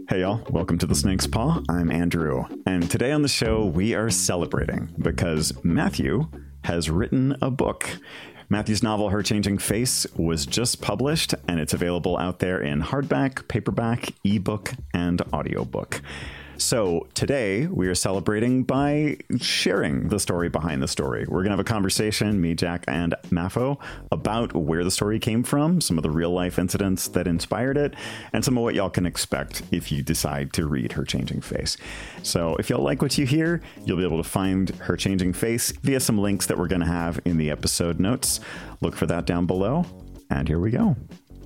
Hey y'all, welcome to The Snake's Paw. I'm Andrew, and today on the show we are celebrating because Matthew has written a book. Matthew's novel, Her Changing Face, was just published, and it's available out there in hardback, paperback, ebook, and audiobook. So today we are celebrating by sharing the story behind the story. We're going to have a conversation, me, Jack, and Mafo, about where the story came from, some of the real life incidents that inspired it, and some of what y'all can expect if you decide to read Her Changing Face. So if y'all like what you hear, you'll be able to find Her Changing Face via some links that we're going to have in the episode notes. Look for that down below, and here we go.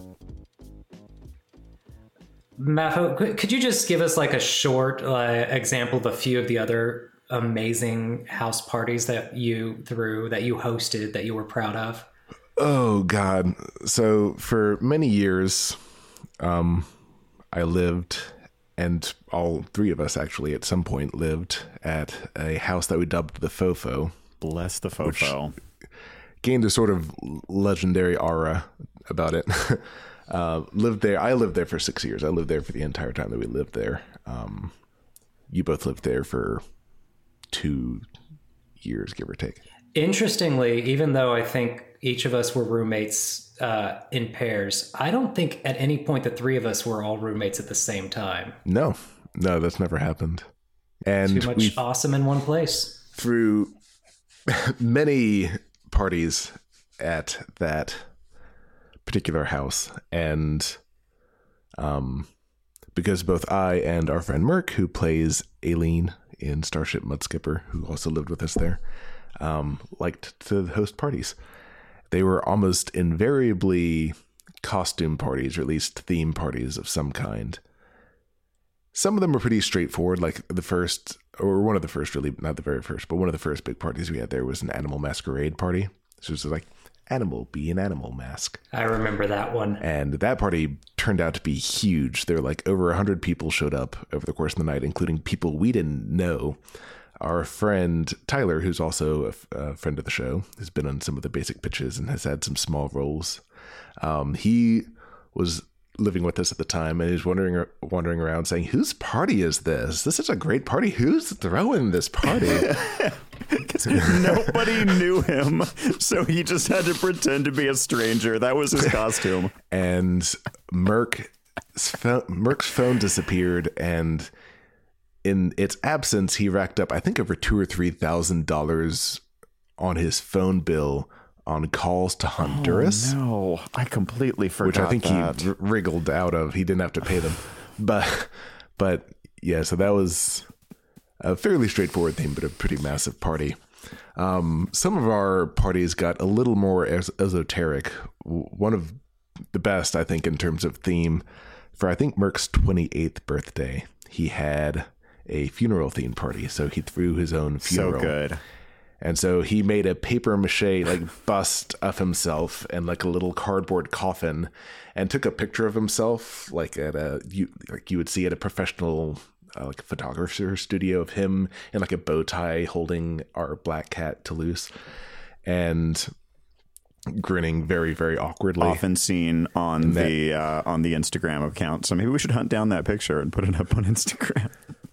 Mafo, could you just give us like a short example of a few of the other amazing house parties that you threw, that you hosted, that you were proud of? Oh, God. So for many years, I lived, and all three of us actually at some point lived at a house that we dubbed the Fofo. Bless the Fofo. Gained a sort of legendary aura about it. Lived there. I lived there for 6 years. I lived there for the entire time that we lived there. You both lived there for 2 years, give or take. Interestingly, even though I think each of us were roommates in pairs, I don't think at any point the three of us were all roommates at the same time. No, that's never happened. And too much awesome in one place. Through many parties at that particular house, and because both I and our friend Merc, who plays Aileen in Starship Mudskipper, who also lived with us there, liked to host parties. They were almost invariably costume parties, or at least theme parties of some kind. Some of them were pretty straightforward, like the first, or one of the first, really, not the very first, but one of the first big parties we had there was an animal masquerade party. So it was like, animal, be an animal mask. I remember that one. And that party turned out to be huge. There were like over 100 people showed up over the course of the night, including people we didn't know. Our friend Tyler, who's also a friend of the show, has been on some of the basic pitches and has had some small roles. He was living with us at the time, and he was wandering around saying, "Whose party is this? This is a great party. Who's throwing this party?" Because nobody knew him, so he just had to pretend to be a stranger. That was his costume. And Merc's phone disappeared, and in its absence, he racked up, I think, over $2,000 or $3,000 on his phone bill on calls to Honduras. Oh, no, I completely forgot. Which I think that. he wriggled out of. He didn't have to pay them, but yeah. So that was a fairly straightforward theme, but a pretty massive party. Some of our parties got a little more esoteric. One of the best, I think, in terms of theme, for I think Merc's 28th birthday, he had a funeral theme party. So he threw his own funeral. So good. And so he made a paper mache bust of himself and like a little cardboard coffin, and took a picture of himself like you would see at a professional like a photographer studio, of him in like a bow tie holding our black cat Toulouse and grinning very, very awkwardly. Often seen on the Instagram account. So maybe we should hunt down that picture and put it up on Instagram.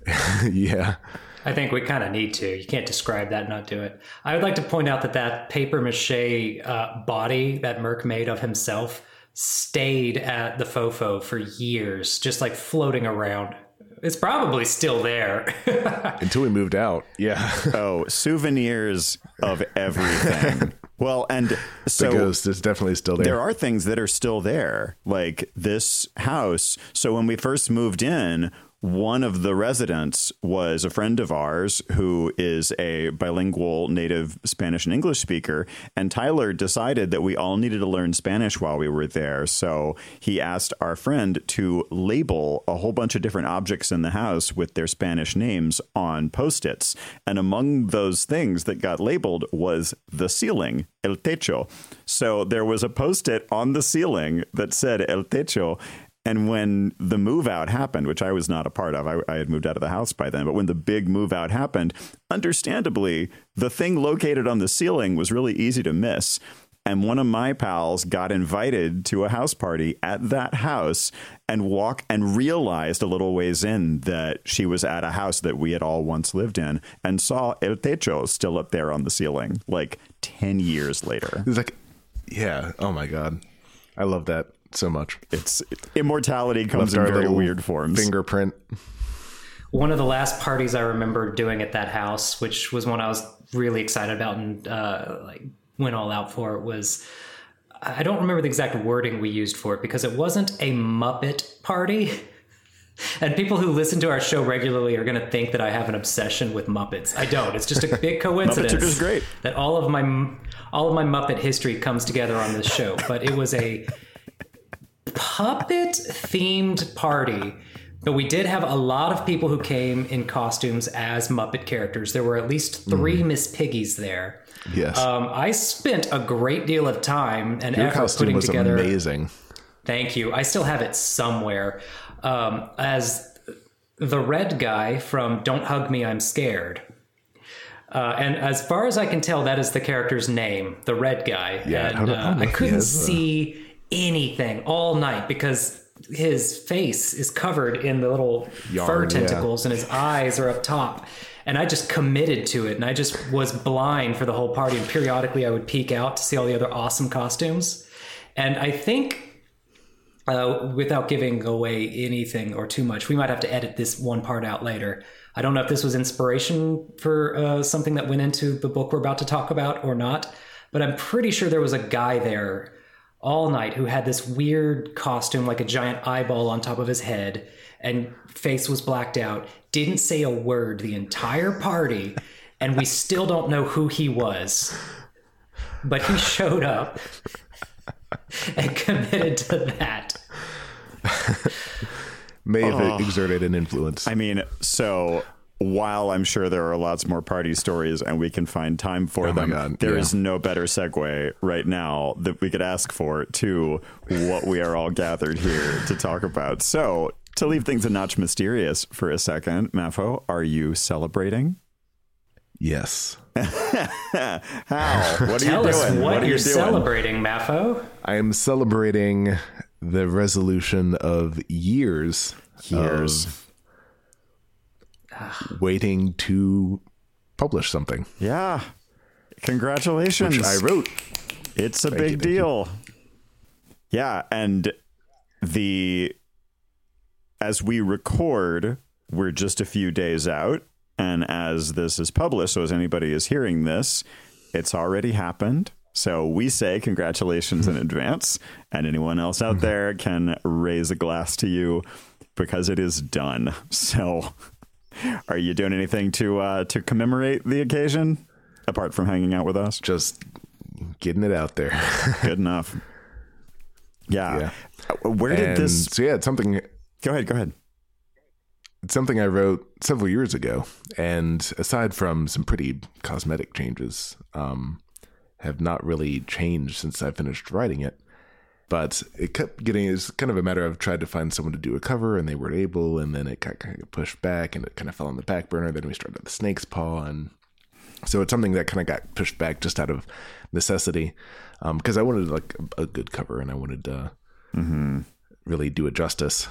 Yeah. I think we kind of need to. You can't describe that and not do it. I would like to point out that paper mache body that Merc made of himself stayed at the Fofo for years, just like floating around. It's probably still there. Until we moved out. Yeah. Oh, souvenirs of everything. Well, and so the ghost is definitely still there. There are things that are still there, like this house. So when we first moved in, one of the residents was a friend of ours who is a bilingual native Spanish and English speaker. And Tyler decided that we all needed to learn Spanish while we were there. So he asked our friend to label a whole bunch of different objects in the house with their Spanish names on Post-its. And among those things that got labeled was the ceiling, el techo. So there was a Post-it on the ceiling that said el techo. And when the move out happened, which I was not a part of, I had moved out of the house by then. But when the big move out happened, understandably, the thing located on the ceiling was really easy to miss. And one of my pals got invited to a house party at that house and realized a little ways in that she was at a house that we had all once lived in and saw El Techo still up there on the ceiling like 10 years later. It's like, yeah. Oh my God. I love that so much. It's immortality comes in very weird forms. Fingerprint. One of the last parties I remember doing at that house, which was one I was really excited about and went all out for, it was, I don't remember the exact wording we used for it because it wasn't a Muppet party. And people who listen to our show regularly are going to think that I have an obsession with Muppets. I don't. It's just a big coincidence Muppets are just great. That all of my Muppet history comes together on this show. But it was a puppet themed party. But we did have a lot of people who came in costumes as Muppet characters. There were at least 3 Miss Piggies there. Yes. I spent a great deal of time and Your effort costume putting was together. amazing. Thank you. I still have it somewhere. As the red guy from Don't Hug Me, I'm Scared. And as far as I can tell, that is the character's name, the red guy. Yeah, and I couldn't see anything all night because his face is covered in the little fur tentacles and his eyes are up top. And I just committed to it. And I just was blind for the whole party. And periodically I would peek out to see all the other awesome costumes. And I think, without giving away anything or too much, we might have to edit this one part out later. I don't know if this was inspiration for something that went into the book we're about to talk about or not. But I'm pretty sure there was a guy there all night who had this weird costume, like a giant eyeball on top of his head, and face was blacked out, didn't say a word the entire party, and we still don't know who he was. But he showed up and committed to that. May have exerted an influence. I mean, so while I'm sure there are lots more party stories and we can find time for them, there is no better segue right now that we could ask for to what we are all gathered here to talk about. So to leave things a notch mysterious for a second, Mafo, are you celebrating? Yes. How? What are Tell you us doing? what are you're you doing? celebrating, Mafo. I am celebrating the resolution of years of waiting to publish something. Yeah. Congratulations. Which I wrote. It's a big deal. Yeah. And as we record, we're just a few days out. And as this is published, so as anybody is hearing this, it's already happened. So we say congratulations in advance. And anyone else out there can raise a glass to you because it is done. So are you doing anything to commemorate the occasion apart from hanging out with us? Just getting it out there. Good enough. Yeah. Where did this? So yeah, it's something. Go ahead. It's something I wrote several years ago, and aside from some pretty cosmetic changes, have not really changed since I finished writing it. But it kept getting, it's kind of a matter of trying to find someone to do a cover, and they weren't able, and then it got kind of pushed back, and it kind of fell on the back burner. Then we started the Snake's Paw, and so it's something that kind of got pushed back just out of necessity, because I wanted like a good cover, and I wanted to really do it justice.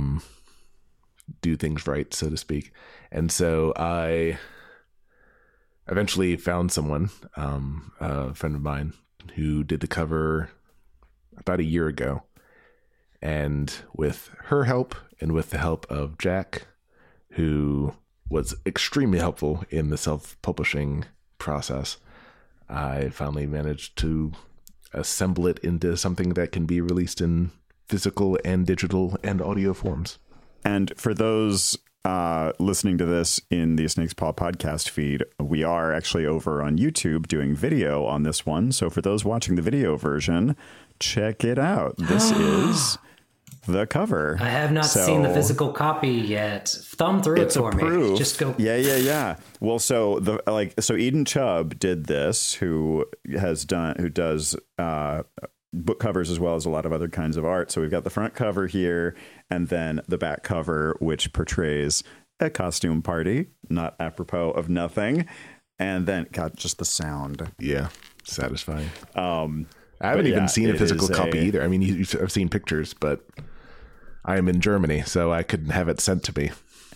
Do things right, so to speak. And so I eventually found someone, a friend of mine, who did the cover about a year ago. And with her help and with the help of Jack, who was extremely helpful in the self-publishing process, I finally managed to assemble it into something that can be released in physical and digital and audio forms. And for those listening to this in the Snake's Paw podcast feed, we are actually over on YouTube doing video on this one. So for those watching the video version, check it out. This is the cover. I have not seen the physical copy yet. Thumb through it for me. Just go. Yeah. Well, so Eden Chubb did this, who does book covers as well as a lot of other kinds of art. So we've got the front cover here and then the back cover, which portrays a costume party, not apropos of nothing. And then, God, just the sound. Yeah, satisfying. I haven't even seen a it physical is copy either. I mean, I've seen pictures, but I am in Germany, so I couldn't have it sent to me.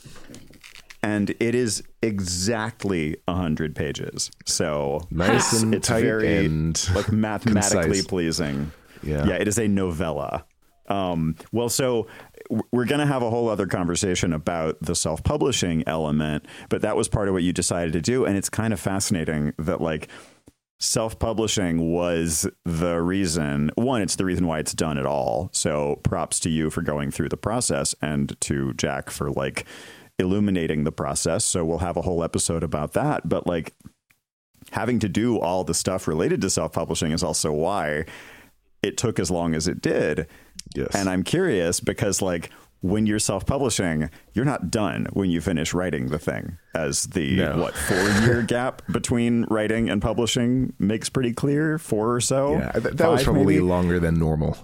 And it is exactly 100 pages. So nice and it's tight very and like mathematically concise. Pleasing. Yeah. It is a novella. Well, so we're going to have a whole other conversation about the self-publishing element, but that was part of what you decided to do. And it's kind of fascinating that like self-publishing was the reason. One, it's the reason why it's done at all. So props to you for going through the process, and to Jack for like illuminating the process. So we'll have a whole episode about that. But like having to do all the stuff related to self-publishing is also why it took as long as it did. Yes. And I'm curious because like when you're self-publishing, you're not done when you finish writing the thing, as the 4-year gap between writing and publishing makes pretty clear. 4 or so. Yeah, that was probably longer than normal.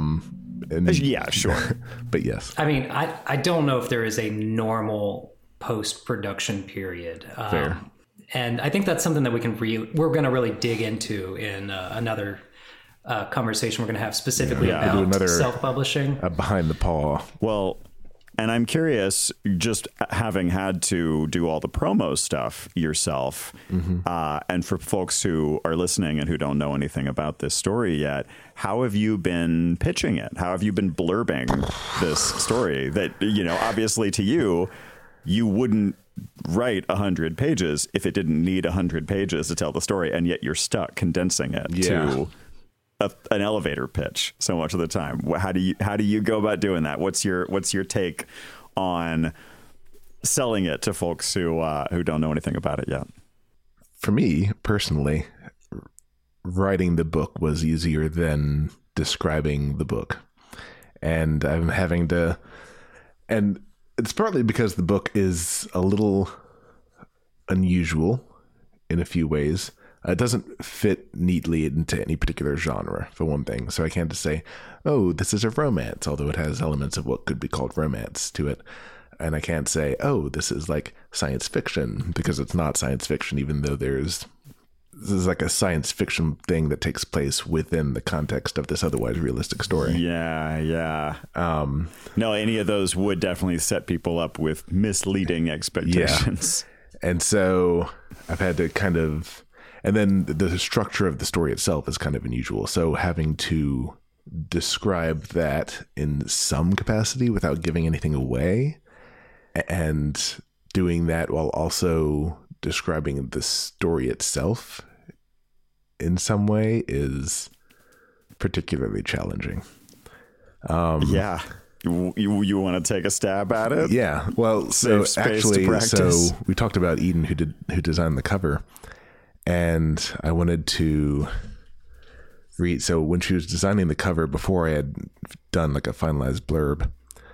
Yeah, sure. But yes. I mean, I don't know if there is a normal post-production period. Fair. And I think that's something that we're going to really dig into in another conversation we're going to have specifically about self-publishing. Behind the paw. Well, and I'm curious, just having had to do all the promo stuff yourself, and for folks who are listening and who don't know anything about this story yet, how have you been pitching it? How have you been blurbing this story that, you know, obviously to you, you wouldn't write 100 pages if it didn't need 100 pages to tell the story, and yet you're stuck condensing it to an elevator pitch so much of the time. How do you go about doing that? What's your take on selling it to folks who don't know anything about it yet? For me personally, writing the book was easier than describing the book, and I'm having to, and it's partly because the book is a little unusual in a few ways. It doesn't fit neatly into any particular genre, for one thing. So I can't just say, oh, this is a romance, although it has elements of what could be called romance to it. And I can't say, oh, this is like science fiction, because it's not science fiction, even though this is like a science fiction thing that takes place within the context of this otherwise realistic story. Yeah. No, any of those would definitely set people up with misleading expectations. Yeah. And so I've had to kind of... And then the structure of the story itself is kind of unusual. So having to describe that in some capacity without giving anything away, and doing that while also describing the story itself in some way is particularly challenging. Yeah. You want to take a stab at it? Yeah. Well, so actually, so we talked about Eden, who designed the cover. And I wanted to read. So when she was designing the cover, before I had done like a finalized blurb,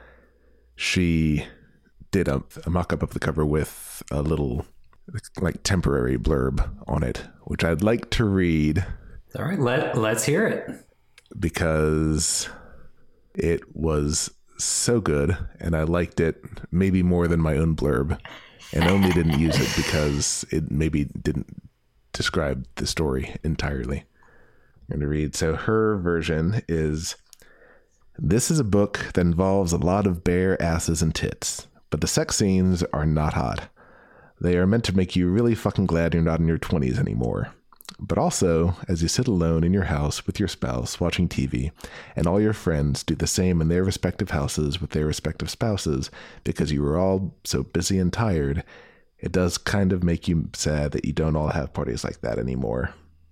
she did a mock-up of the cover with a little like temporary blurb on it, which I'd like to read. All right, let's hear it. Because it was so good, and I liked it maybe more than my own blurb, and only didn't use it because it maybe didn't describe the story entirely. I'm going to read. So her version is, this is a book that involves a lot of bare asses and tits, but the sex scenes are not hot. They are meant to make you really fucking glad you're not in your 20s anymore. But also, as you sit alone in your house with your spouse watching TV, and all your friends do the same in their respective houses with their respective spouses because you were all so busy and tired, it does kind of make you sad that you don't all have parties like that anymore.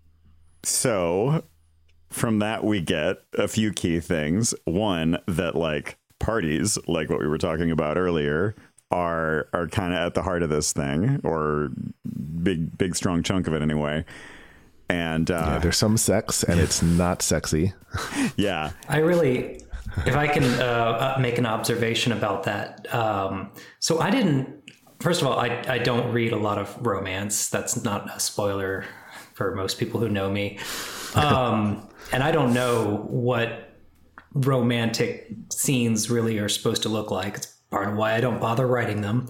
So from that, we get a few key things. One, that like parties, like what we were talking about earlier, are kind of at the heart of this thing, or big strong chunk of it anyway. And there's some sex, and it's not sexy. Yeah. If I can make an observation about that. So I didn't. First of all, I don't read a lot of romance. That's not a spoiler for most people who know me. And I don't know what romantic scenes really are supposed to look like. It's part of why I don't bother writing them.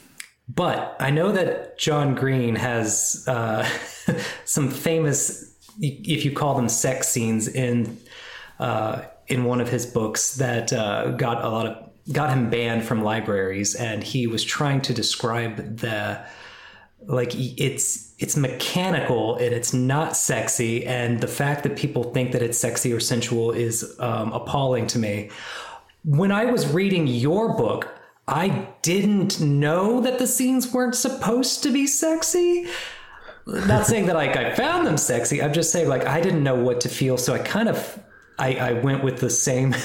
But I know that John Green has some famous if you call them sex scenes in one of his books that got him banned from libraries, and he was trying to describe it's mechanical and it's not sexy, and the fact that people think that it's sexy or sensual is appalling to me. When I was reading your book, I didn't know that the scenes weren't supposed to be sexy. Not saying that I found them sexy. I'm just saying I didn't know what to feel. So I went with the same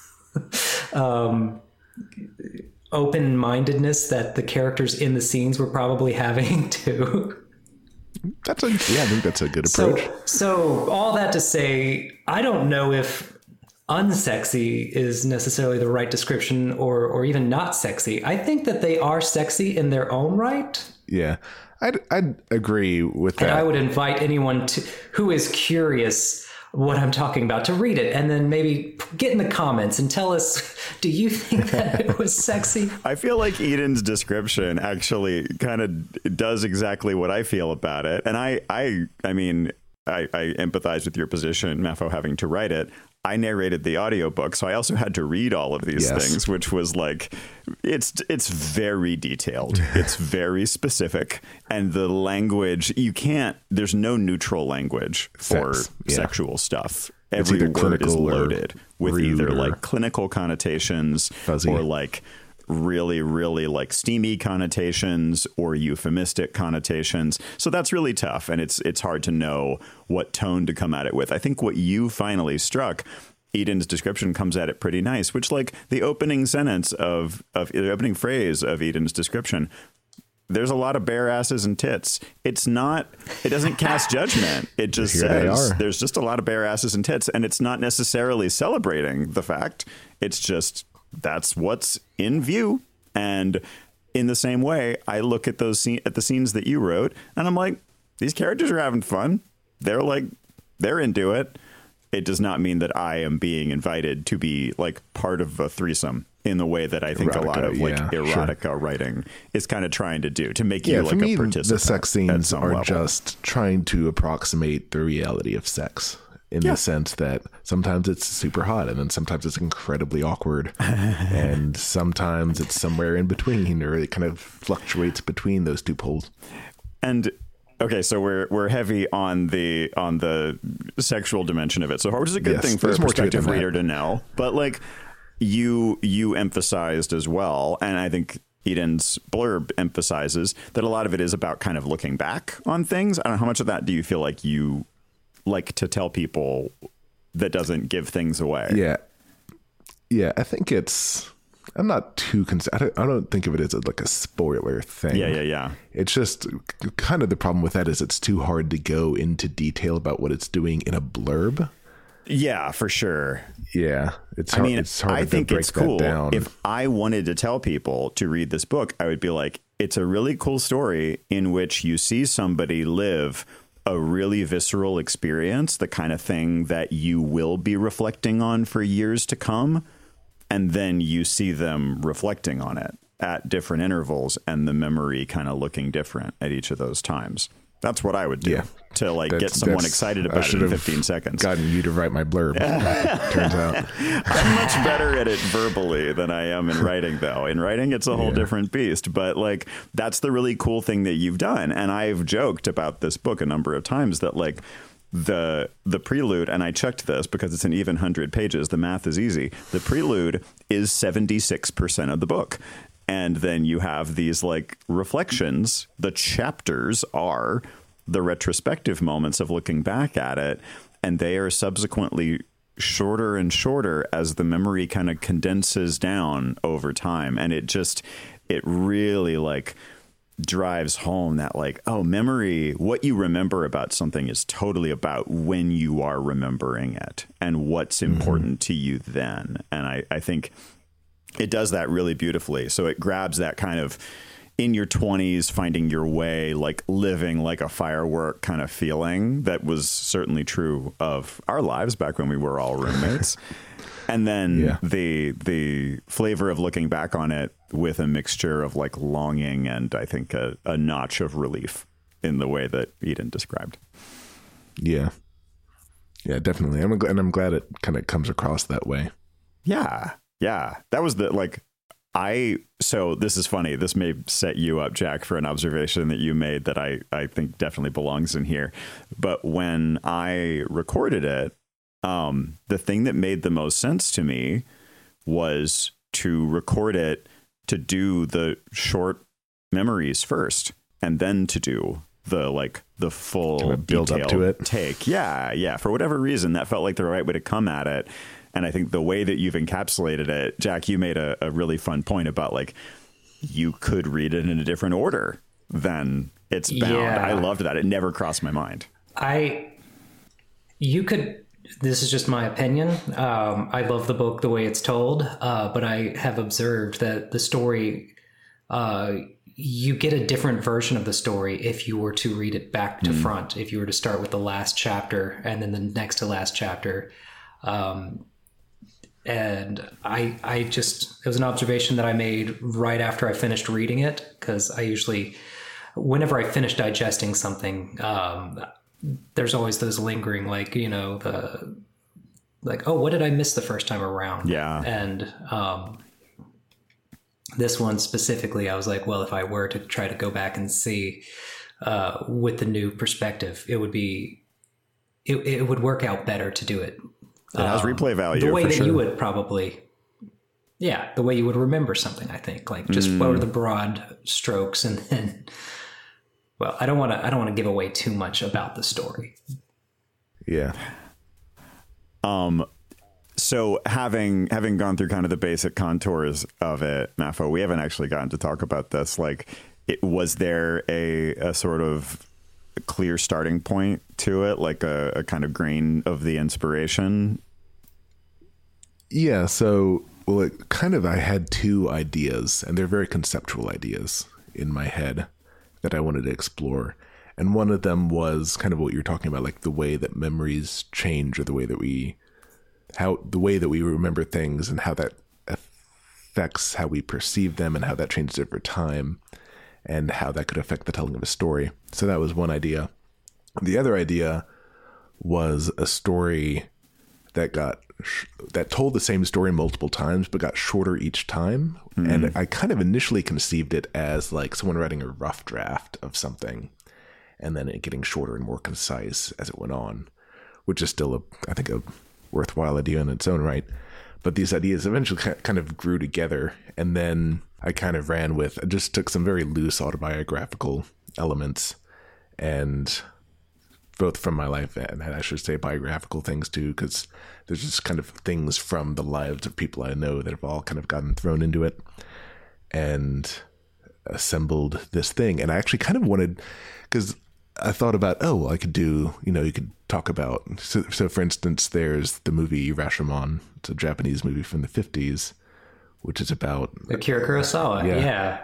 open-mindedness that the characters in the scenes were probably having too. I think that's a good approach. So all that to say, I don't know if unsexy is necessarily the right description or even not sexy. I think that they are sexy in their own right. Yeah, I'd agree with that. And I would invite anyone who is curious what I'm talking about to read it, and then maybe get in the comments and tell us, do you think that it was sexy? I feel like Eden's description actually kind of does exactly what I feel about it. And I empathize with your position, Mafo, having to write it. I narrated the audiobook, so I also had to read all of these things, which was it's very detailed. It's very specific. And the language, there's no neutral language for sexual stuff. Every word is loaded with either clinical connotations fuzzy, or really, really steamy connotations or euphemistic connotations. So that's really tough. And it's hard to know what tone to come at it with. I think what you finally struck, Eden's description comes at it pretty nice, which the opening sentence of the opening phrase of Eden's description, there's a lot of bare asses and tits. It doesn't cast judgment. It just says there's just a lot of bare asses and tits. And it's not necessarily celebrating the fact. It's just, that's what's in view. And in the same way, I look at the scenes that you wrote, and I'm like, these characters are having fun. They're into it. It does not mean that I am being invited to be part of a threesome in the way that I think erotica, a lot of erotica writing is kind of trying to do, to make you for me, a participant. The sex scenes are level. Just trying to approximate the reality of sex. In the sense that sometimes it's super hot, and then sometimes it's incredibly awkward, and sometimes it's somewhere in between, or it kind of fluctuates between those two poles. And okay, so we're heavy on the sexual dimension of it, so which is a good thing for a prospective reader to know. But you emphasized as well, and I think Eden's blurb emphasizes that a lot of it is about kind of looking back on things. I don't know, how much of that do you feel like you like to tell people that doesn't give things away? Yeah, I think I'm not too I don't think of it as a spoiler thing. Yeah. It's just kind of the problem with that is it's too hard to go into detail about what it's doing in a blurb. Yeah, for sure. Yeah, it's hard. It's hard I think it's cool. Down. If I wanted to tell people to read this book, I would be like, it's a really cool story in which you see somebody live a really visceral experience, the kind of thing that you will be reflecting on for years to come. And then you see them reflecting on it at different intervals, and the memory kind of looking different at each of those times. That's what I would do to get someone excited about it in 15 seconds. Gotten you to write my blurb. Turns out I'm much better at it verbally than I am in writing, though. In writing, it's a whole different beast. But that's the really cool thing that you've done. And I've joked about this book a number of times that the prelude, and I checked this because it's an even 100 pages. The math is easy. The prelude is 76% of the book. And then you have these reflections. The chapters are the retrospective moments of looking back at it. And they are subsequently shorter and shorter as the memory kind of condenses down over time. And it really drives home that memory, what you remember about something is totally about when you are remembering it and what's important to you then. And I think it does that really beautifully. So it grabs that kind of in your 20s, finding your way, living like a firework kind of feeling that was certainly true of our lives back when we were all roommates. And then the flavor of looking back on it with a mixture of longing and I think a notch of relief in the way that Eden described. Yeah. Yeah, definitely. I'm glad it kind of comes across that way. Yeah. That was so this is funny. This may set you up, Jack, for an observation that you made that I think definitely belongs in here. But when I recorded it, the thing that made the most sense to me was to record it to do the short memories first, and then to do the full kind of build up to it take. Yeah. For whatever reason, that felt like the right way to come at it. And I think the way that you've encapsulated it, Jack, you made a really fun point about like, you could read it in a different order than it's bound. Yeah. I loved that. It never crossed my mind. This is just my opinion. I love the book the way it's told, but I have observed that the story, you get a different version of the story if you were to read it back to front, if you were to start with the last chapter and then the next to last chapter. And it was an observation that I made right after I finished reading it, because I usually, whenever I finish digesting something, there's always those lingering, like, oh, what did I miss the first time around? Yeah. And this one specifically, I was like, well, if I were to try to go back and see with the new perspective, it would work out better to do it. It has replay value. The way that you would probably, the way you would remember something, I think, like just what are the broad strokes, and then, well, I don't want to give away too much about the story. Yeah. So having gone through kind of the basic contours of it, Mafo, we haven't actually gotten to talk about this. Like, was there a sort of clear starting point to it, like a kind of grain of the inspiration? Yeah, so, well, I had two ideas, and they're very conceptual ideas in my head that I wanted to explore. And one of them was kind of what you're talking about, like the way that memories change, or the way that we remember things, and how that affects how we perceive them, and how that changes over time, and how that could affect the telling of a story. So that was one idea. The other idea was a story that told the same story multiple times, but got shorter each time. And I kind of initially conceived it as like someone writing a rough draft of something, and then it getting shorter and more concise as it went on, which is still I think a worthwhile idea in its own right. But these ideas eventually kind of grew together, and then I kind of ran with, I just took some very loose autobiographical elements, and both from my life, and I should say biographical things too, because there's just kind of things from the lives of people I know that have all kind of gotten thrown into it, and assembled this thing. And I actually kind of wanted, because I thought about, I could do, you could talk about, so for instance, there's the movie Rashomon. It's a Japanese movie from the 50s, which is about Akira Kurosawa. Yeah.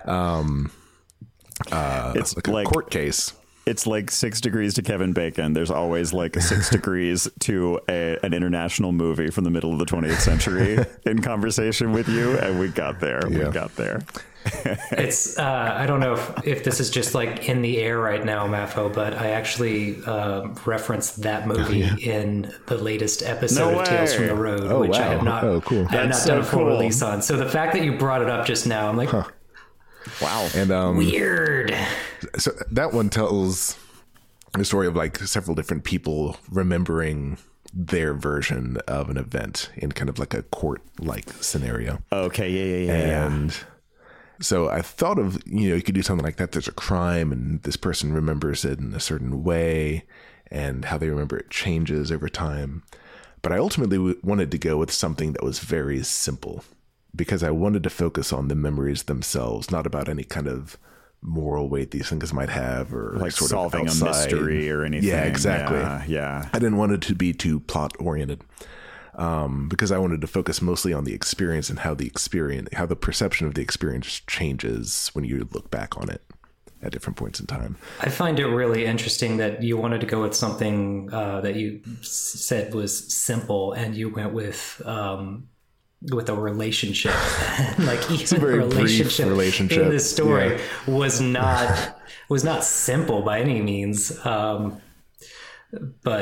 It's like a court case. It's like 6 degrees to Kevin Bacon. There's always like 6 degrees to an international movie from the middle of the 20th century in conversation with you. And we got there. Yeah. We got there. It's, I don't know if this is just like in the air right now, Mafo, but I actually referenced that movie in the latest episode of Tales from the Road, which I have not, cool. I have not done a full release on. So the fact that you brought it up just now, I'm like, wow. And weird. So that one tells the story of like several different people remembering their version of an event in kind of like a court-like scenario. Okay, And so I thought of, you could do something like that. There's a crime, and this person remembers it in a certain way, and how they remember it changes over time. But I ultimately wanted to go with something that was very simple, because I wanted to focus on the memories themselves, not about any kind of moral weight these things might have, or like sort solving of outside a mystery or anything. Yeah, exactly. Yeah. I didn't want it to be too plot oriented, because I wanted to focus mostly on the experience, and how the perception of the experience changes when you look back on it at different points in time. I find it really interesting that you wanted to go with something that you said was simple, and you went with a relationship. Like, even a relationship in this story was not simple by any means. But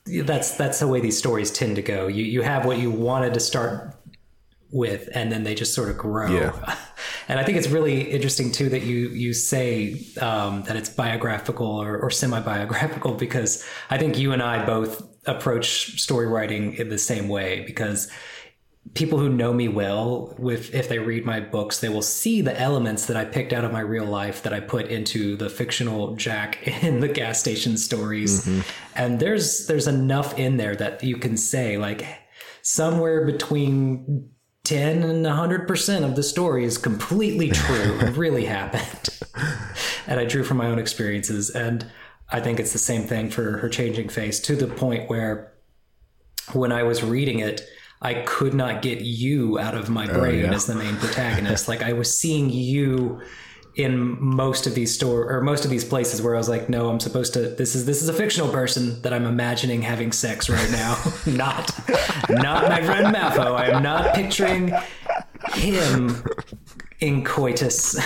that's the way these stories tend to go. You have what you wanted to start with, and then they just sort of grow. Yeah. And I think it's really interesting too that you say that it's biographical or semi-biographical, because I think you and I both approach story writing in the same way, because people who know me well, if they read my books, they will see the elements that I picked out of my real life that I put into the fictional Jack in the gas station stories. Mm-hmm. And there's enough in there that you can say, like, somewhere between 10 and 100% of the story is completely true and really happened. And I drew from my own experiences. And I think it's the same thing for Her Changing Face, to the point where when I was reading it, I could not get you out of my brain as the main protagonist. Like, I was seeing you in most of these most of these places where I was like, no, I'm supposed to, this is a fictional person that I'm imagining having sex right now. not my friend Maffo. I am not picturing him in coitus.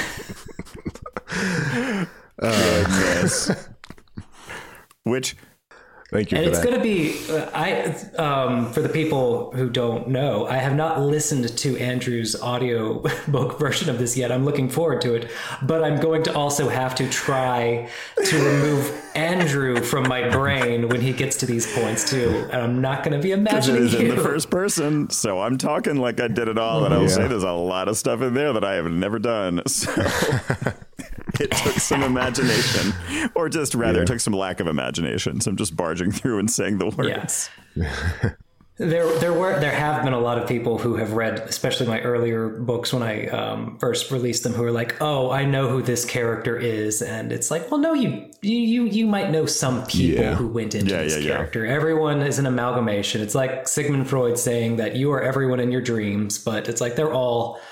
Yes. Which, thank you. And for it's that. going to be, for the people who don't know, I have not listened to Andrew's audio book version of this yet. I'm looking forward to it, but I'm going to also have to try to remove Andrew from my brain when he gets to these points too. And I'm not going to be imagining it is you. in the first person, so I'm talking like I did it all, and I will say there's a lot of stuff in there that I have never done. So it took some imagination, or just rather, it took some lack of imagination. So I'm just barging through and saying the words. Yeah. There have been a lot of people who have read, especially my earlier books when I first released them, who are like, "Oh, I know who this character is," and it's like, well, no, you might know some people who went into this character. Everyone is an amalgamation. It's like Sigmund Freud saying that you are everyone in your dreams, but it's like they're all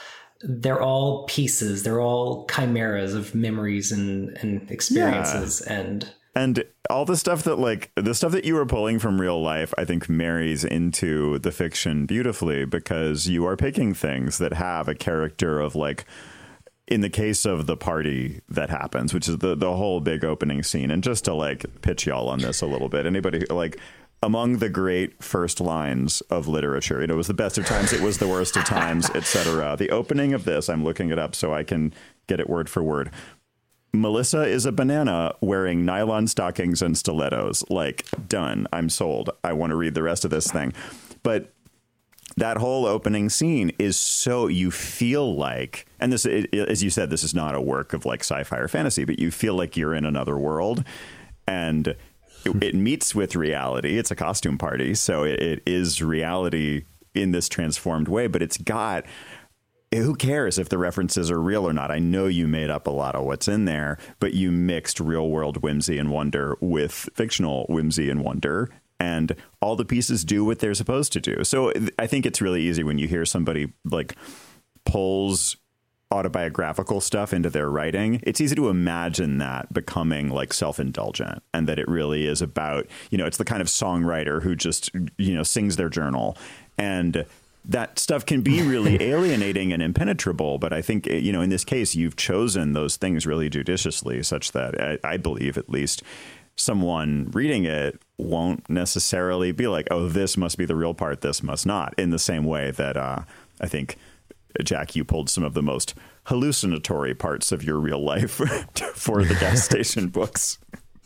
pieces. They're all chimeras of memories and experiences And all the stuff that you were pulling from real life, I think marries into the fiction beautifully, because you are picking things that have a character of, like, in the case of the party that happens, which is the whole big opening scene. And just to, like, pitch y'all on this a little bit, anybody, like, among the great first lines of literature, it was the best of times, it was the worst of times, etc. The opening of this, I'm looking it up so I can get it word for word. Melissa is a banana wearing nylon stockings and stilettos. Like, done. I'm sold. I want to read the rest of this thing. But that whole opening scene is so, you feel like, and this, as you said, this is not a work of, like, sci-fi or fantasy, but you feel like you're in another world, and it meets with reality. It's a costume party, so it is reality in this transformed way, but it's got, who cares if the references are real or not? I know you made up a lot of what's in there, but you mixed real world whimsy and wonder with fictional whimsy and wonder, and all the pieces do what they're supposed to do. So I think it's really easy when you hear somebody, like, pulls autobiographical stuff into their writing. It's easy to imagine that becoming, like, self-indulgent, and that it really is about, it's the kind of songwriter who just, sings their journal, and that stuff can be really alienating and impenetrable. But I think, in this case, you've chosen those things really judiciously, such that I believe, at least, someone reading it won't necessarily be like, oh, this must be the real part, this must not, in the same way that I think, Jack, you pulled some of the most hallucinatory parts of your real life for the gas station books.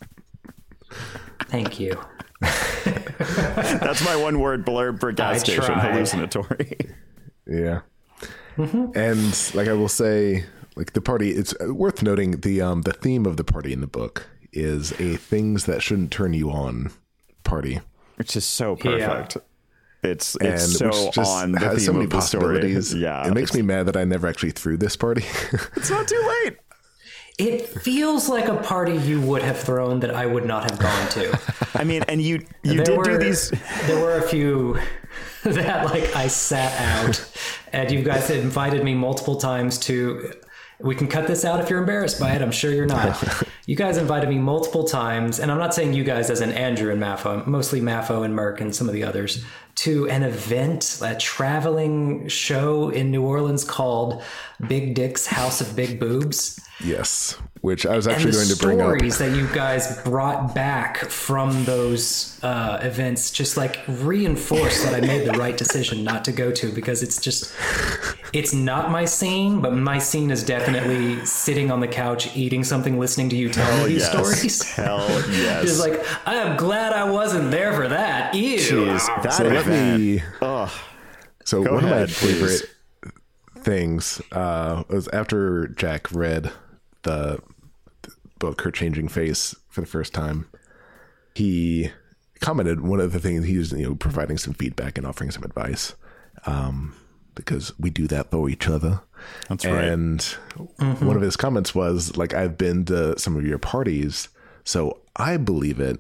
Thank you. That's my one word blurb for gas station, hallucinatory. Yeah. Mm-hmm. And, like, I will say, like, the party, it's worth noting the theme of the party in the book is a things that shouldn't turn you on party, which is so perfect. Yeah. It's so on the has theme so many of the possibilities. Story. Yeah, it makes me mad that I never actually threw this party. It's not too late. It feels like a party you would have thrown that I would not have gone to. I mean, and you did do these. There were a few that, like, I sat out, and you guys had invited me multiple times to. We can cut this out if you're embarrassed by it. I'm sure you're not. You guys invited me multiple times, and I'm not saying you guys as in Andrew and Maffo, mostly Maffo and Merc and some of the others, to an event, a traveling show in New Orleans called Big Dick's House of Big Boobs. Yes, which I was actually going to bring up. The stories that you guys brought back from those events just like reinforce that I made the right decision not to go to, because it's not my scene, but my scene is definitely sitting on the couch, eating something, listening to you tell me these stories. Hell yes. It's like, I am glad I wasn't there for that. Ew. Jeez, that So event. So Go one of my ahead, please. favorite things was after Jack read the book Her Changing Face for the first time, he commented one of the things he was providing some feedback and offering some advice, because we do that for each other. That's right. And one of his comments was like, I've been to some of your parties, so I believe it,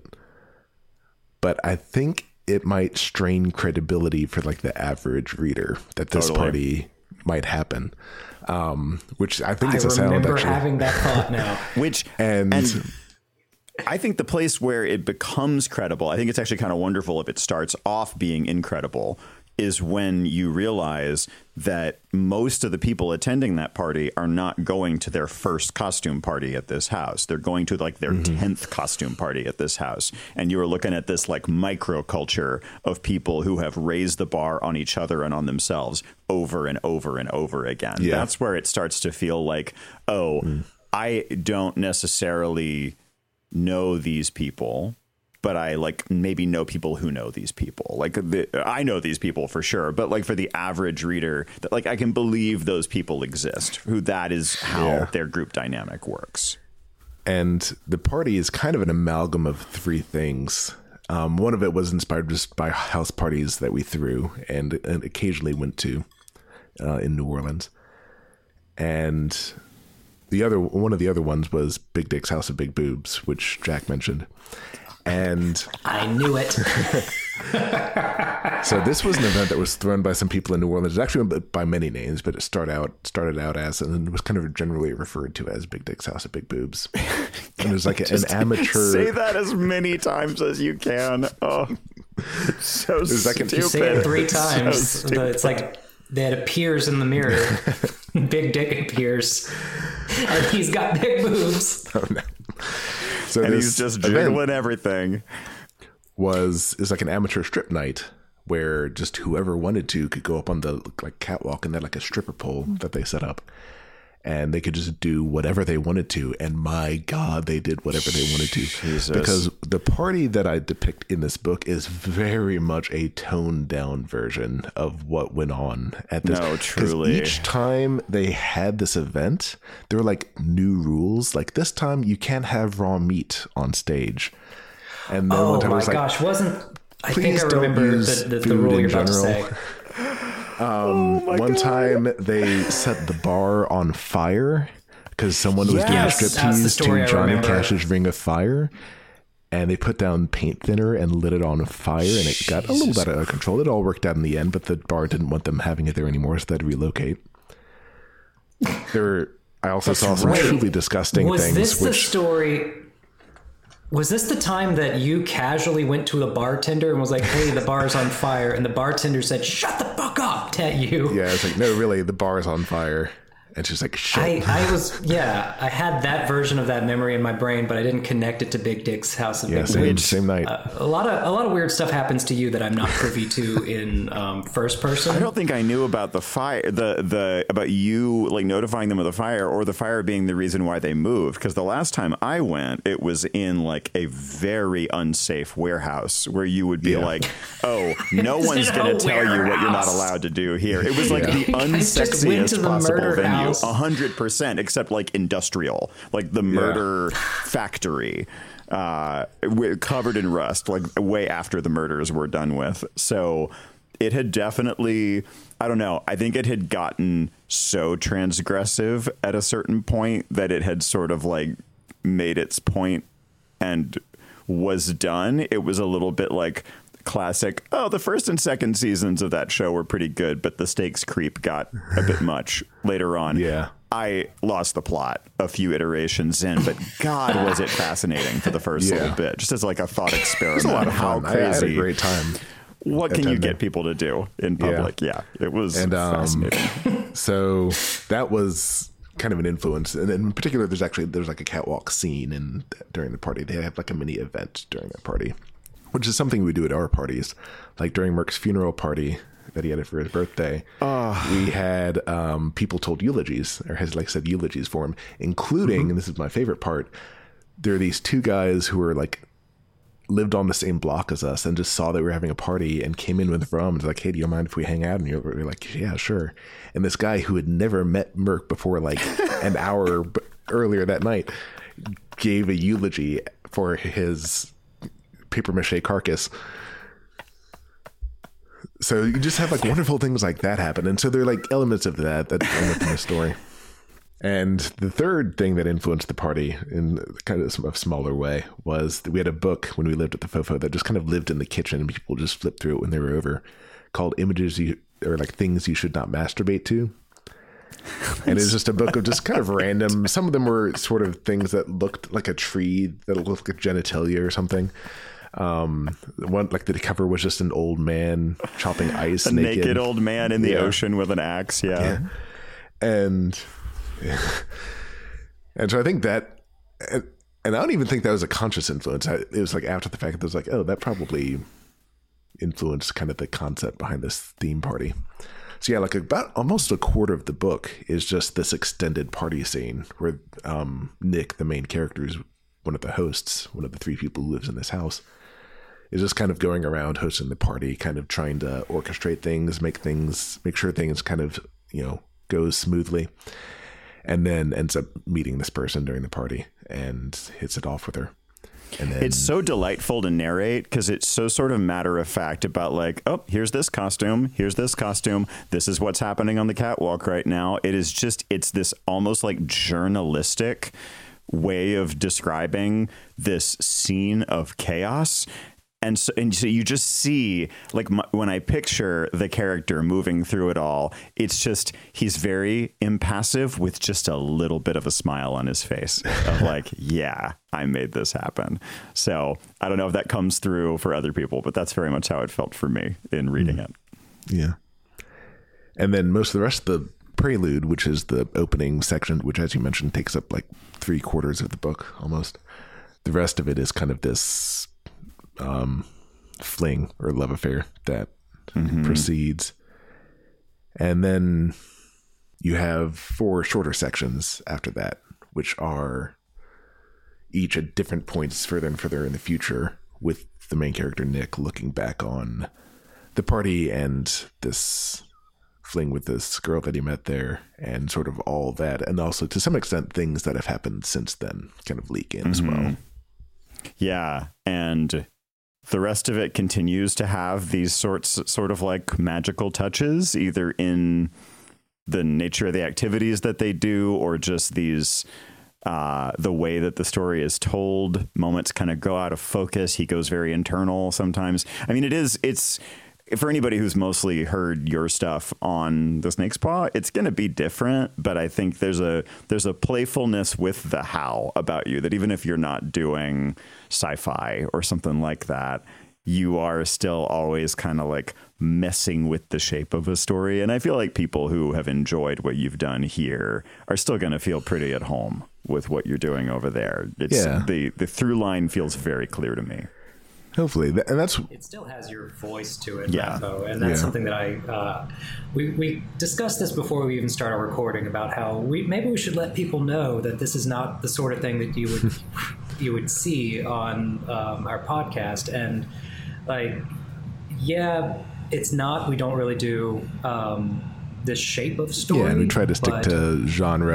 but I think it might strain credibility for like the average reader that this party might happen, which I think is a sound. I remember having that thought now. And I think the place where it becomes credible, I think it's actually kind of wonderful if it starts off being incredible, is when you realize that most of the people attending that party are not going to their first costume party at this house. They're going to like their 10th costume party at this house. And you are looking at this like microculture of people who have raised the bar on each other and on themselves over and over and over again. Yeah. That's where it starts to feel like, I don't necessarily know these people, but I like maybe know people who know these people. Like I know these people for sure, but like for the average reader, that like I can believe those people exist, who that is how their group dynamic works. And the party is kind of an amalgam of three things. One of it was inspired just by house parties that we threw and occasionally went to in New Orleans. And one of the other ones was Big Dick's House of Big Boobs, which Jack mentioned. And I knew it. So this was an event that was thrown by some people in New Orleans. It's actually by many names, but it started out as, and it was kind of generally referred to as Big Dick's House of Big Boobs. And it was like an amateur. Say that as many times as you can. Oh, it's so stupid. You say it 3 times. So it's like that appears in the mirror. Big Dick appears, and he's got big boobs. Oh no! So and he's just jiggling everything. Is like an amateur strip night where just whoever wanted to could go up on the like catwalk, and then like a stripper pole that they set up, and they could just do whatever they wanted to. And my God, they did whatever they wanted to. Jesus. Because the party that I depict in this book is very much a toned down version of what went on at this. No, truly. Each time they had this event, there were like new rules. Like this time you can't have raw meat on stage. And then one time I was like, I think I remember the rule you're about to say. One time they set the bar on fire because someone was doing a striptease to Johnny Cash's Ring of Fire, and they put down paint thinner and lit it on fire, and it got a little bit out of control. It all worked out in the end, but the bar didn't want them having it there anymore, so they had to relocate. I also saw some truly disgusting things. Was this the story? Was this the time that you casually went to the bartender and was like, hey, the bar's on fire, and the bartender said, shut the fuck up at you? Yeah, it's like, no, really, the bar's on fire. And she's like, shit. I had that version of that memory in my brain, but I didn't connect it to Big Dick's House of Big Boobs. Same night. A lot of weird stuff happens to you that I'm not privy to in first person. I don't think I knew about the fire, about you like notifying them of the fire, or the fire being the reason why they moved. Because the last time I went, it was in like a very unsafe warehouse where you would be like, oh, no one's going to tell you what you're not allowed to do here. It was like the unsexiest possible venue. 100%, except like industrial, like the murder factory, covered in rust, like way after the murders were done with. So it had definitely, I don't know, I think it had gotten so transgressive at a certain point that it had sort of like made its point and was done. It was a little bit like classic, the first and second seasons of that show were pretty good, but the stakes creep got a bit much later on. Yeah. I lost the plot a few iterations in, but God, was it fascinating for the first little bit, just as like a thought experiment. It was a lot of fun. How crazy. I had a great time. What can you get people to do in public? Yeah, it was fascinating. So that was kind of an influence. And in particular, there's like a catwalk scene during the party. They have like a mini event during their party, which is something we do at our parties. Like during Merc's funeral party that he had for his birthday, we had people told eulogies, or has like said eulogies for him, including, and this is my favorite part, there are these two guys who were like lived on the same block as us and just saw that we were having a party and came in with rum and was like, hey, do you mind if we hang out? And we're like, yeah, sure. And this guy who had never met Merc before, like an hour earlier that night, gave a eulogy for his paper mache carcass. So you just have like wonderful things like that happen. And so there are like elements of that end up in the story. And the third thing that influenced the party in kind of a smaller way was that we had a book when we lived at the Fofo that just kind of lived in the kitchen, and people just flipped through it when they were over, called or like Things You Should Not Masturbate To. And it's just a book of just kind of random. Some of them were sort of things that looked like a tree, that looked like genitalia or something. One, like the cover was just an old man chopping ice, a naked old man in the ocean with an axe. Yeah. And so I think that, and I don't even think that was a conscious influence. It was like after the fact that it was like, oh, that probably influenced kind of the concept behind this theme party. So yeah, like about almost a quarter of the book is just this extended party scene where Nick, the main character, is one of the hosts, one of the three people who lives in this house, is just kind of going around hosting the party, kind of trying to orchestrate things, make sure things kind of, goes smoothly. And then ends up meeting this person during the party and hits it off with her. And then, it's so delightful to narrate because it's so sort of matter of fact about like, oh, here's this costume. This is what's happening on the catwalk right now. It's this almost like journalistic way of describing this scene of chaos. And so you just see, like, when I picture the character moving through it all, it's just, he's very impassive with just a little bit of a smile on his face of like, yeah, I made this happen. So I don't know if that comes through for other people, but that's very much how it felt for me in reading it. Yeah. And then most of the rest of the prelude, which is the opening section, which, as you mentioned, takes up like 3/4 of the book almost. The rest of it is kind of this fling or love affair that proceeds. And then you have 4 shorter sections after that, which are each at different points further and further in the future, with the main character Nick looking back on the party and this fling with this girl that he met there, and sort of all that, and also to some extent things that have happened since then kind of leak in as well. Yeah, and the rest of it continues to have these sort of like magical touches, either in the nature of the activities that they do, or just these, the way that the story is told. Moments kind of go out of focus. He goes very internal sometimes. I mean, it's for anybody who's mostly heard your stuff on The Snake's Paw, it's going to be different, but I think there's a playfulness with the how about you that even if you're not doing sci-fi or something like that, you are still always kind of like messing with the shape of a story. And I feel like people who have enjoyed what you've done here are still going to feel pretty at home with what you're doing over there. The through line feels very clear to me. Hopefully, and that's, it still has your voice to it, Raffo, and that's something that we discussed this before we even started recording, about how maybe we should let people know that this is not the sort of thing that you would see on our podcast, and like, it's not. We don't really do this shape of story. Yeah, and we try to stick to genre.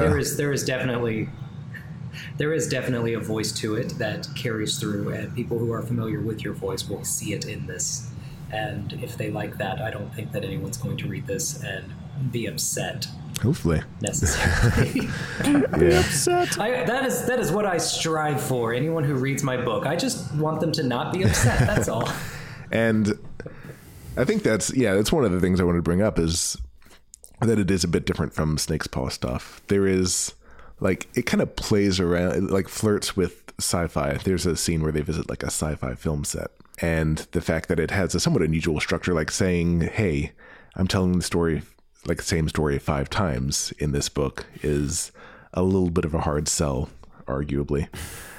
There is definitely a voice to it that carries through, and people who are familiar with your voice will see it in this. And if they like that, I don't think that anyone's going to read this and be upset. Hopefully. Necessarily. Be upset. That is what I strive for. Anyone who reads my book, I just want them to not be upset. That's all. And I think that's one of the things I wanted to bring up, is that it is a bit different from Snake's Paw stuff. There is, like, it kind of plays around, it like flirts with sci-fi. There's a scene where they visit like a sci-fi film set, and the fact that it has a somewhat unusual structure, like saying, hey, I'm telling the story like the same story 5 times in this book is a little bit of a hard sell, arguably.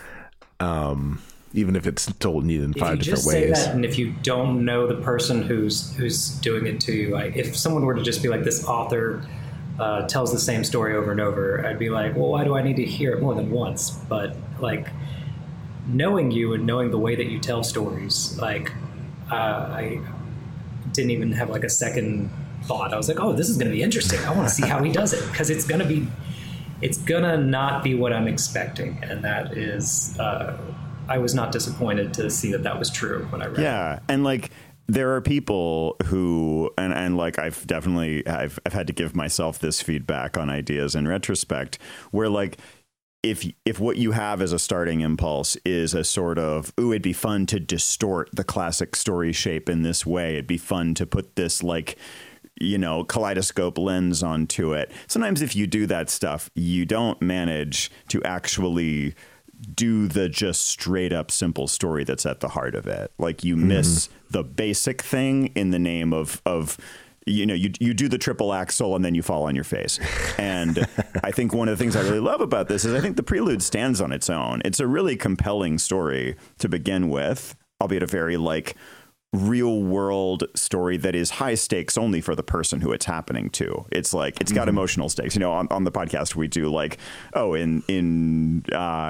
Even if it's told in 5 different ways. If you just say that, and if you don't know the person who's doing it to you, like if someone were to just be like, this author tells the same story over and over, I'd be like, well, why do I need to hear it more than once? But like knowing you and knowing the way that you tell stories, like I didn't even have like a second thought. I was like, oh, this is going to be interesting. I want to see how he does it, because it's going to not be what I'm expecting. And that is, I was not disappointed to see that was true when I read it. Yeah. And like, there are people who, and like I've had to give myself this feedback on ideas in retrospect, where like, if what you have as a starting impulse is a sort of, ooh, it'd be fun to distort the classic story shape in this way, it'd be fun to put this like, you know, kaleidoscope lens onto it. Sometimes if you do that stuff, you don't manage to actually do the just straight up simple story that's at the heart of it. Like you miss the basic thing in the name of you know, you do the triple axel and then you fall on your face. And I think one of the things I really love about this is I think the prelude stands on its own. It's a really compelling story to begin with, albeit a very like real world story that is high stakes only for the person who it's happening to. It's like, it's got emotional stakes. You know, on the podcast we do like, oh, in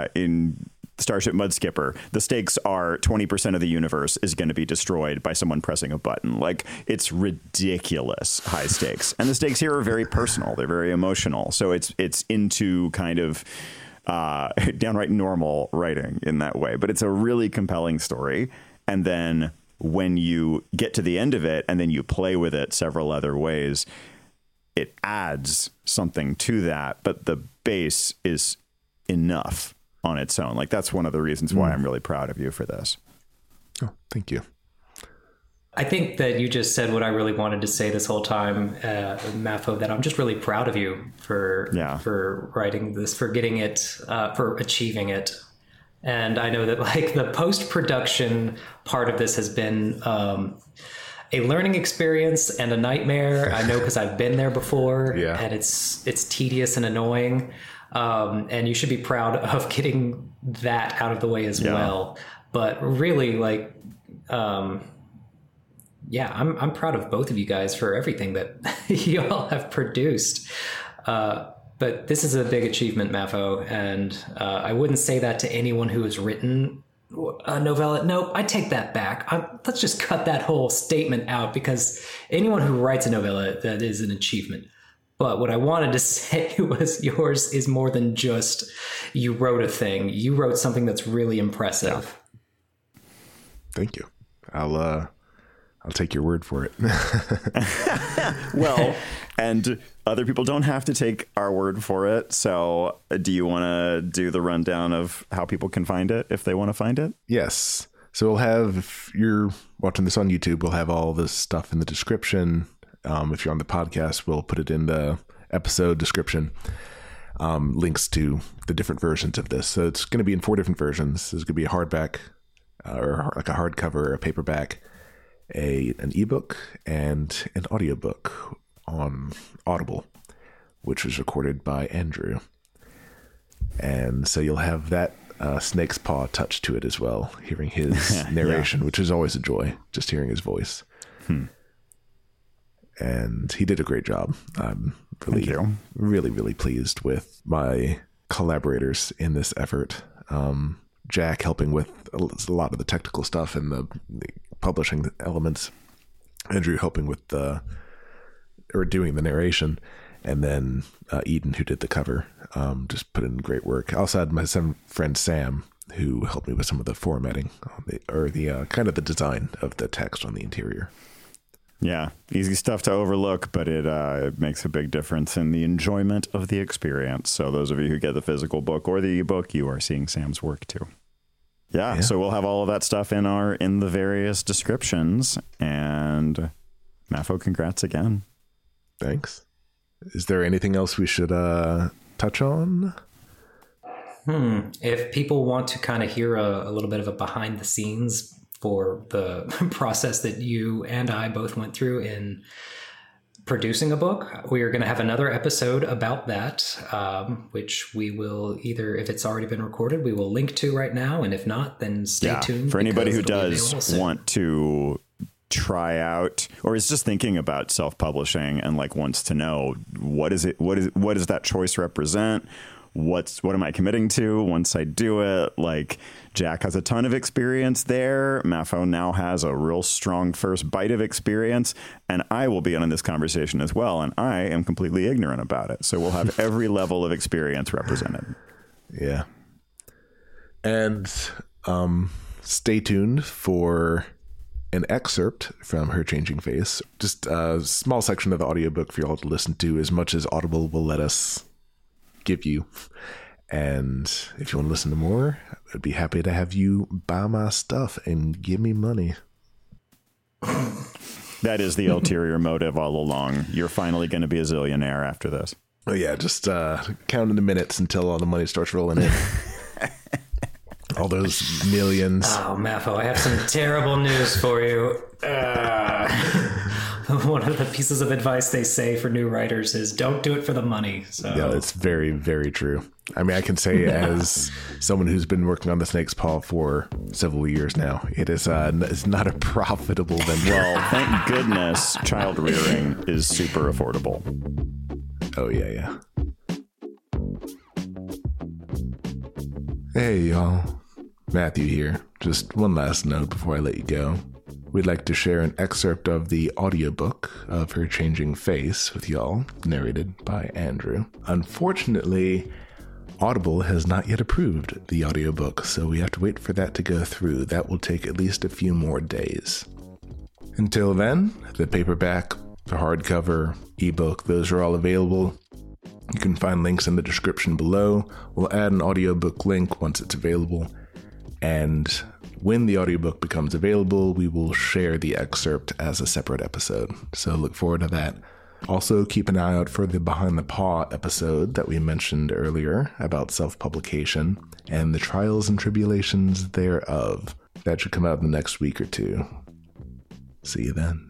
Starship Mudskipper, the stakes are 20% of the universe is going to be destroyed by someone pressing a button. Like, it's ridiculous high stakes. And the stakes here are very personal. They're very emotional. So it's into kind of downright normal writing in that way. But it's a really compelling story. And then when you get to the end of it and then you play with it several other ways, it adds something to that. But the base is enough on its own. Like, that's one of the reasons why I'm really proud of you for this. Oh, thank you. I think that you just said what I really wanted to say this whole time, Mafo, that I'm just really proud of you for writing this, for getting it, for achieving it. And I know that like the post-production part of this has been a learning experience and a nightmare. I know because I've been there before, and it's tedious and annoying. And you should be proud of getting that out of the way as well. But really, like, I'm proud of both of you guys for everything that y'all have produced. But this is a big achievement, Mafo, and I wouldn't say that to anyone who has written a novella. Nope, I take that back. Let's just cut that whole statement out, because anyone who writes a novella, that is an achievement. But what I wanted to say was yours is more than just you wrote a thing. You wrote something that's really impressive. Yeah. Thank you. I'll take your word for it. Well, and other people don't have to take our word for it. So do you want to do the rundown of how people can find it if they want to find it? Yes. So we'll have, if you're watching this on YouTube, we'll have all this stuff in the description. If you're on the podcast, we'll put it in the episode description. Links to the different versions of this. So it's going to be in 4 different versions. There's going to be a hardback, or like a hardcover, a paperback, an ebook, and an audiobook on Audible, which was recorded by Andrew. And so you'll have that snake's paw touch to it as well, hearing his narration, which is always a joy, just hearing his voice. And he did a great job. I'm really, really pleased with my collaborators in this effort. Jack helping with a lot of the technical stuff and the publishing elements. Andrew helping with doing the narration. And then Eden, who did the cover, just put in great work. I also had my friend Sam, who helped me with some of the formatting the kind of the design of the text on the interior. Yeah, easy stuff to overlook, but it makes a big difference in the enjoyment of the experience. So those of you who get the physical book or the ebook, you are seeing Sam's work too. Yeah, so we'll have all of that stuff in the various descriptions. And Mafo, congrats again. Thanks. Is there anything else we should touch on? If people want to kind of hear a little bit of a behind the scenes for the process that you and I both went through in producing a book. We are going to have another episode about that, which we will either, if it's already been recorded, we will link to right now. And if not, then stay tuned. For anybody who does want to try out or is just thinking about self-publishing and like wants to know what does that choice represent? What am I committing to once I do it? Like, Jack has a ton of experience there. Mafo now has a real strong first bite of experience, and I will be in this conversation as well. And I am completely ignorant about it. So we'll have every level of experience represented. Yeah. And stay tuned for an excerpt from Her Changing Face. Just a small section of the audiobook for y'all to listen to, as much as Audible will let us give you. And if you want to listen to more, I'd be happy to have you buy my stuff and give me money. That is the ulterior motive all along. You're finally going to be a zillionaire after this. Oh yeah, just counting the minutes until all the money starts rolling in. All those millions. Oh, Mafo, I have some terrible news for you. One of the pieces of advice they say for new writers is don't do it for the money. So yeah, it's very, very true. I mean, I can say as someone who's been working on The Snake's Paw for several years now, it's not a profitable venture. Well, thank goodness child rearing is super affordable. Oh, yeah. Hey, y'all. Matthew here. Just one last note before I let you go. We'd like to share an excerpt of the audiobook of Her Changing Face with y'all, narrated by Andrew. Unfortunately, Audible has not yet approved the audiobook, so we have to wait for that to go through. That will take at least a few more days. Until then, the paperback, the hardcover, ebook, those are all available. You can find links in the description below. We'll add an audiobook link once it's available. And when the audiobook becomes available, we will share the excerpt as a separate episode. So look forward to that. Also, keep an eye out for the Behind the Paw episode that we mentioned earlier about self-publication and the trials and tribulations thereof. That should come out in the next week or two. See you then.